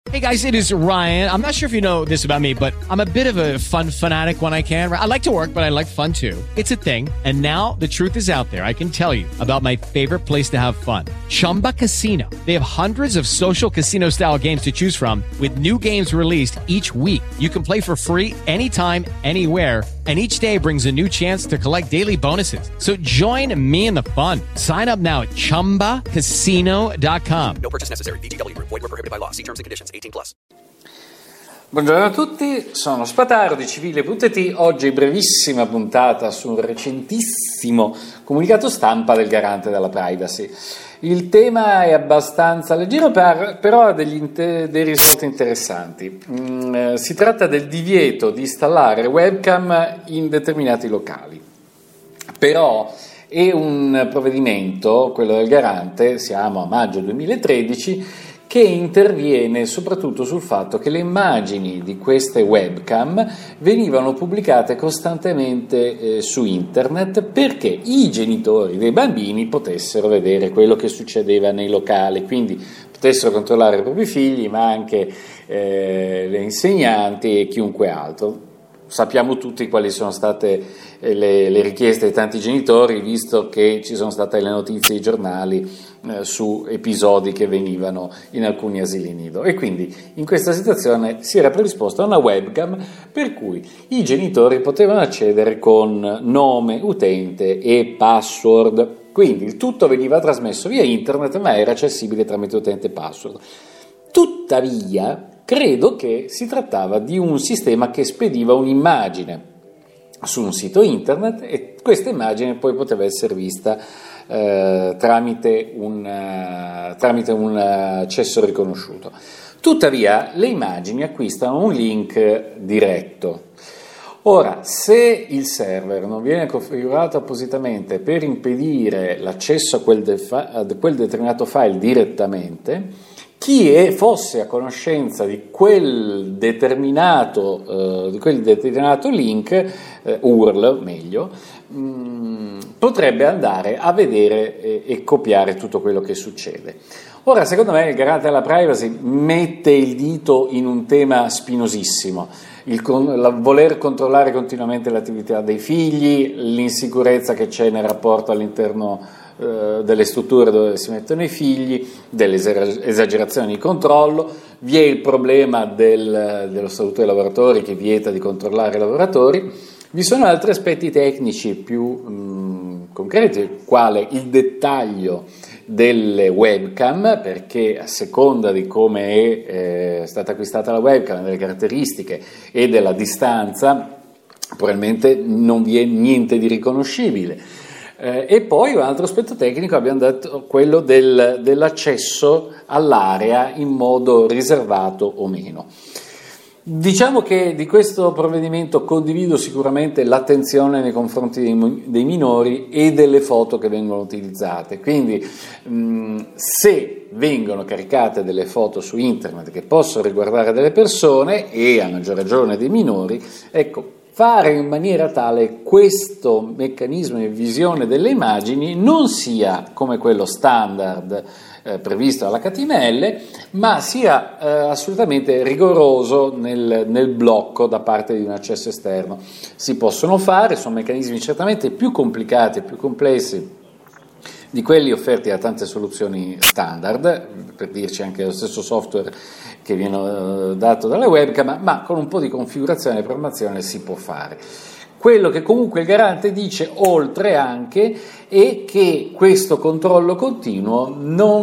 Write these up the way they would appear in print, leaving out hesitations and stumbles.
Hey guys, it is Ryan. I'm not sure if you know this about me, but I'm a bit of a fun fanatic when I can. I like to work, but I like fun too. It's a thing. And now the truth is out there. I can tell you about my favorite place to have fun. Chumba Casino. They have hundreds of social casino style games to choose from with new games released each week. You can play for free anytime, anywhere. And each day brings a new chance to collect daily bonuses. So join me in the fun. Sign up now at ChumbaCasino.com. No purchase necessary. VGW. Void where prohibited by law. See terms and conditions. 18+. Buongiorno a tutti, sono Spataro di Civile.it. Oggi brevissima puntata su un recentissimo comunicato stampa del Garante della Privacy. Il tema è abbastanza leggero, però ha dei risvolti interessanti. Si tratta del divieto di installare webcam in determinati locali. Però è un provvedimento, quello del Garante, siamo a maggio 2013, che interviene soprattutto sul fatto che le immagini di queste webcam venivano pubblicate costantemente su internet perché i genitori dei bambini potessero vedere quello che succedeva nei locali, quindi potessero controllare i propri figli, ma anche le insegnanti e chiunque altro. Sappiamo tutti quali sono state le richieste di tanti genitori, visto che ci sono state le notizie ai giornali su episodi che venivano in alcuni asili nido, e quindi in questa situazione si era predisposta una webcam per cui i genitori potevano accedere con nome utente e password, quindi il tutto veniva trasmesso via internet ma era accessibile tramite utente e password. Tuttavia credo che si trattava di un sistema che spediva un'immagine su un sito internet e questa immagine poi poteva essere vista tramite un accesso riconosciuto. Tuttavia le immagini acquistano un link diretto. Ora, se il server non viene configurato appositamente per impedire l'accesso a quel determinato file direttamente, chi fosse a conoscenza di quel determinato link, URL meglio, potrebbe andare a vedere e copiare tutto quello che succede. Ora, secondo me, il Garante della Privacy mette il dito in un tema spinosissimo, il voler controllare continuamente l'attività dei figli, l'insicurezza che c'è nel rapporto all'interno delle strutture dove si mettono i figli, delle esagerazioni di controllo, vi è il problema dello Statuto dei lavoratori che vieta di controllare i lavoratori, vi sono altri aspetti tecnici più concreti, quale il dettaglio delle webcam, perché a seconda di come è stata acquistata la webcam, delle caratteristiche e della distanza, probabilmente non vi è niente di riconoscibile. E poi un altro aspetto tecnico, abbiamo detto, quello dell'accesso all'area in modo riservato o meno. Diciamo che di questo provvedimento condivido sicuramente l'attenzione nei confronti dei minori e delle foto che vengono utilizzate, quindi se vengono caricate delle foto su internet che possono riguardare delle persone e a maggior ragione dei minori, ecco, fare in maniera tale questo meccanismo di visione delle immagini non sia come quello standard previsto dall'HTML, ma sia assolutamente rigoroso nel blocco da parte di un accesso esterno. Si possono fare, sono meccanismi certamente più complicati e più complessi di quelli offerti da tante soluzioni standard, per dirci anche lo stesso software che viene dato dalle webcam, ma con un po' di configurazione e programmazione si può fare. Quello che comunque il Garante dice oltre anche è che questo controllo continuo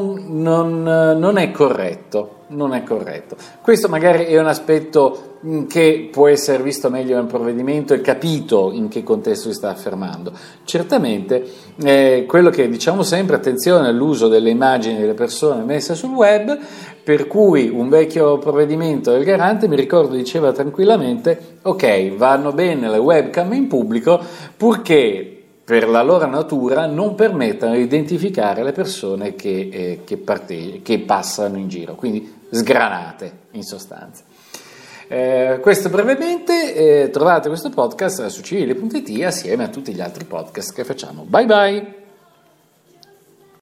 non è corretto. Questo magari è un aspetto che può essere visto meglio nel provvedimento e capito in che contesto si sta affermando. Certamente quello che diciamo sempre, attenzione all'uso delle immagini delle persone messe sul web, per cui un vecchio provvedimento del Garante, mi ricordo, diceva tranquillamente: ok, vanno bene le webcam in pubblico purché per la loro natura non permettano di identificare le persone che passano in giro, quindi sgranate in sostanza. Questo brevemente, trovate questo podcast su Civile.it assieme a tutti gli altri podcast che facciamo. Bye bye!